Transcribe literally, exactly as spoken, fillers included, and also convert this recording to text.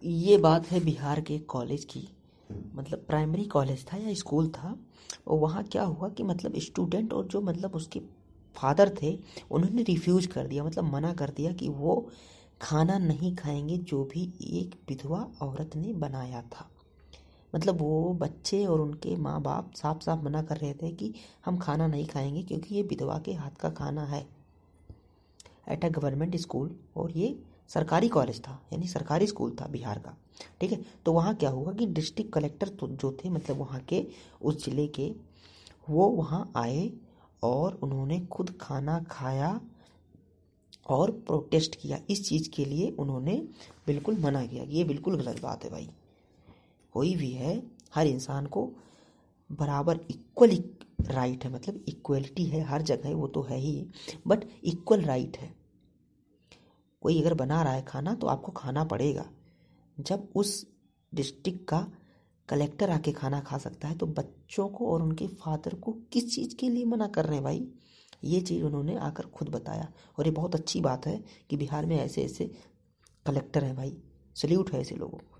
ये बात है बिहार के कॉलेज की। मतलब प्राइमरी कॉलेज था या स्कूल था, और वहाँ क्या हुआ कि मतलब स्टूडेंट और जो मतलब उसके फादर थे उन्होंने रिफ्यूज कर दिया, मतलब मना कर दिया कि वो खाना नहीं खाएंगे जो भी एक विधवा औरत ने बनाया था। मतलब वो बच्चे और उनके माँ बाप साफ साफ मना कर रहे थे कि हम खाना नहीं खाएंगे क्योंकि ये विधवा के हाथ का खाना है, एट अ गवर्नमेंट स्कूल। और ये सरकारी कॉलेज था, यानी सरकारी स्कूल था बिहार का। ठीक है, तो वहाँ क्या हुआ कि डिस्ट्रिक्ट कलेक्टर तो जो थे मतलब वहाँ के उस जिले के, वो वहाँ आए और उन्होंने खुद खाना खाया और प्रोटेस्ट किया। इस चीज़ के लिए उन्होंने बिल्कुल मना किया कि ये बिल्कुल गलत बात है भाई। कोई भी है, हर इंसान को बराबर इक्वल राइट है, मतलब इक्वलिटी है हर जगह, वो तो है ही, बट इक्वल राइट है। कोई अगर बना रहा है खाना तो आपको खाना पड़ेगा। जब उस डिस्ट्रिक्ट का कलेक्टर आके खाना खा सकता है तो बच्चों को और उनके फादर को किस चीज़ के लिए मना कर रहे हैं भाई? ये चीज़ उन्होंने आकर खुद बताया, और ये बहुत अच्छी बात है कि बिहार में ऐसे ऐसे कलेक्टर हैं भाई। सल्यूट है ऐसे लोगों को।